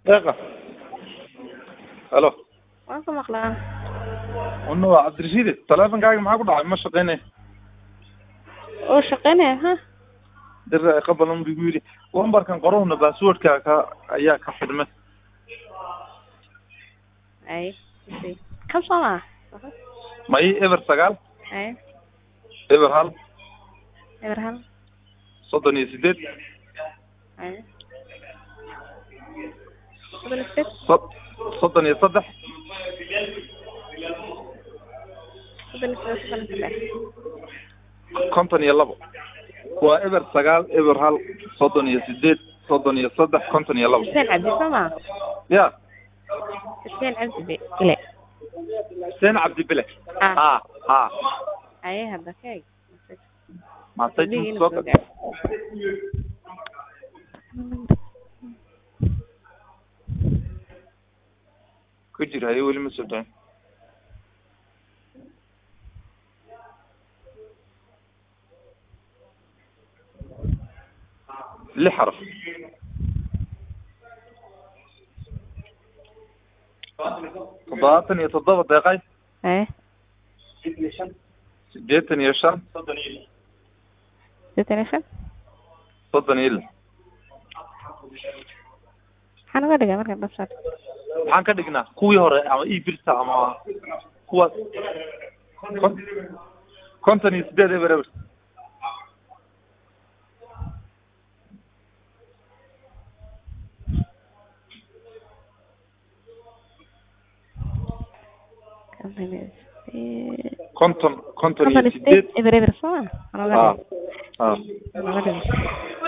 دقيقة. الو waan ka maqlaa wana waa cabdirashiid taleefankaaga maxaa ku dhacay ma shaqeynay oo shaqeynaya ha dir qabalan bigu yiri lambarkan qorowna passwordka ka ayaa ka xidhmay ay kam soma may ever 9 ay ever hal eberhal 38 ay 33 konton iyo labo waa eber 9 eber hal 38 33 konton iyo labo Hussein Cabdi sama ya Hussein Cabdi bile Hussein Cabdi bile ha ay hadda kay ma tajin soo ku jira ay wali ma soo dhayn لحرف تضاطن يتضبط دقيقة ايه جيتني يشان detention صدني إلا waxaan uga dhigaa marka basar waxaan ka dhignaa kuwii hore ama birta ama kuwa konton iyo 8 eber konton iyo 8 eber soma اه